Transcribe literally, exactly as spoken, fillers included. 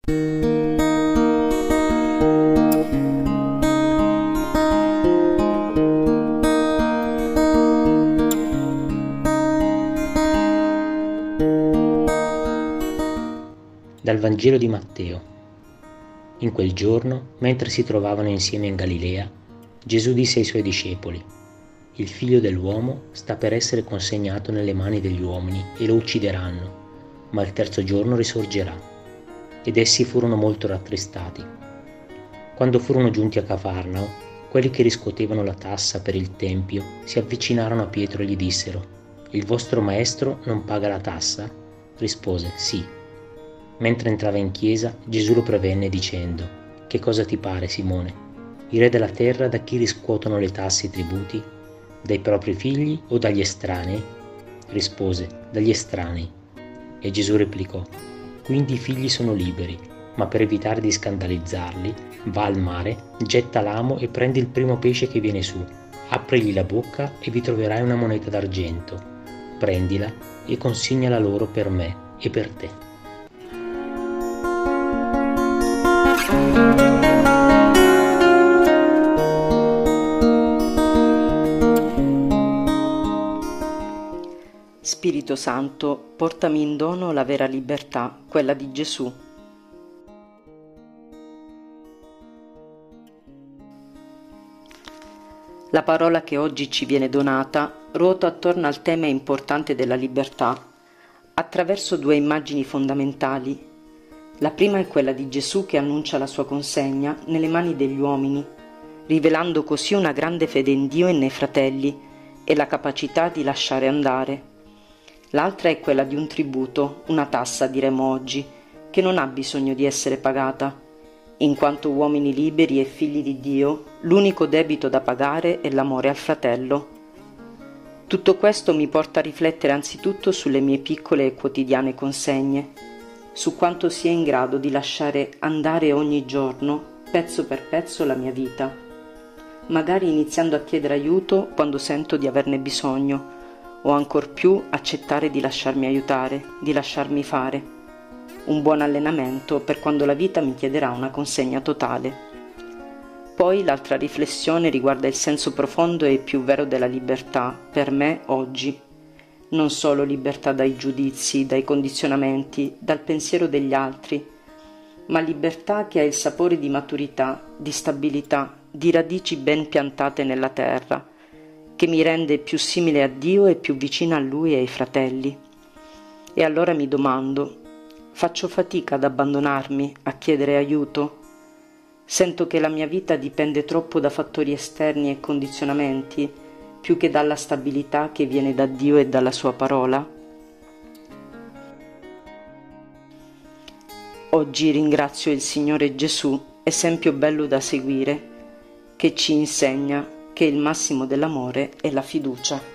Dal Vangelo di Matteo. In quel giorno, mentre si trovavano insieme in Galilea, Gesù disse ai suoi discepoli: «Il figlio dell'uomo sta per essere consegnato nelle mani degli uomini e lo uccideranno, ma il terzo giorno risorgerà». Ed essi furono molto rattristati. Quando furono giunti a Cafarnao, quelli che riscuotevano la tassa per il tempio si avvicinarono a Pietro e gli dissero: «Il vostro maestro non paga la tassa?» Rispose: «Sì». Mentre entrava in chiesa, Gesù lo prevenne dicendo: «Che cosa ti pare, Simone? I re della terra da chi riscuotono le tasse e i tributi? Dai propri figli o dagli estranei?» Rispose: «Dagli estranei». E Gesù replicò: «Quindi i figli sono liberi, ma per evitare di scandalizzarli, va al mare, getta l'amo e prendi il primo pesce che viene su. Aprigli la bocca e vi troverai una moneta d'argento. Prendila e consignala loro per me e per te». Spirito Santo, portami in dono la vera libertà, quella di Gesù. La parola che oggi ci viene donata ruota attorno al tema importante della libertà, attraverso due immagini fondamentali. La prima è quella di Gesù che annuncia la sua consegna nelle mani degli uomini, rivelando così una grande fede in Dio e nei fratelli e la capacità di lasciare andare. L'altra è quella di un tributo, una tassa diremmo oggi, che non ha bisogno di essere pagata. In quanto uomini liberi e figli di Dio, l'unico debito da pagare è l'amore al fratello. Tutto questo mi porta a riflettere anzitutto sulle mie piccole e quotidiane consegne, su quanto sia in grado di lasciare andare ogni giorno, pezzo per pezzo, la mia vita, magari iniziando a chiedere aiuto quando sento di averne bisogno, o ancor più accettare di lasciarmi aiutare, di lasciarmi fare. Un buon allenamento per quando la vita mi chiederà una consegna totale. Poi l'altra riflessione riguarda il senso profondo e più vero della libertà, per me oggi. Non solo libertà dai giudizi, dai condizionamenti, dal pensiero degli altri, ma libertà che ha il sapore di maturità, di stabilità, di radici ben piantate nella terra, che mi rende più simile a Dio e più vicina a Lui e ai fratelli. E allora mi domando: faccio fatica ad abbandonarmi, a chiedere aiuto? Sento che la mia vita dipende troppo da fattori esterni e condizionamenti, più che dalla stabilità che viene da Dio e dalla Sua parola? Oggi ringrazio il Signore Gesù, esempio bello da seguire, che ci insegna che il massimo dell'amore è la fiducia.